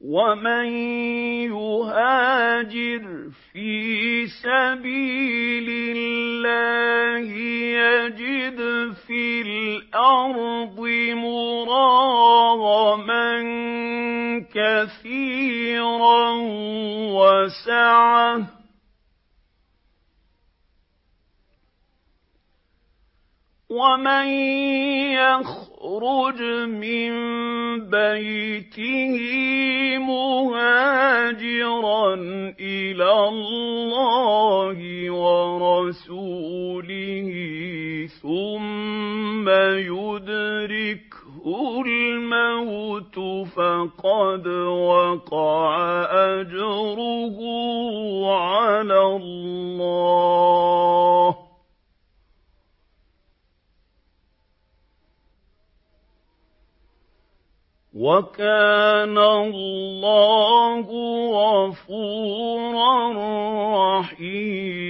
وَمَن يُهَاجِرْ فِي سَبِيلِ اللَّهِ يَجِدْ فِي الْأَرْضِ مُرَاغَمًا كَثِيرًا وَسَعَةً، وَمَن يَخْرُجْ مِن بَيْتِهِ مُهَاجِرًا إِلَى اللَّهِ وَرَسُولِهِ ثُمَّ يُدْرِكْهُ الْمَوْتُ فَقَدْ وَقَعَ أَجْرُهُ عَلَى اللَّهِ، وَكَانَ اللَّهُ غَفُورًا رَّحِيمًا.